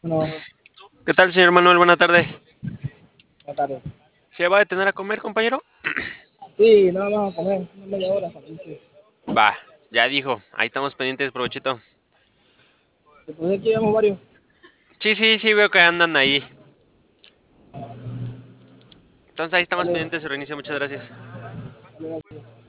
No, ¿Qué tal, señor Manuel? Buena tarde. buenas tardes. ¿Se va a detener a comer, compañero? Sí, nada más a comer, una media hora, salirse. Va, ya dijo. Ahí estamos pendientes, provechito. Después de aquí llevamos varios. Sí, sí, sí, veo que andan ahí. Entonces ahí estamos Dale, pendientes de su reinicio. Muchas gracias. dale, gracias.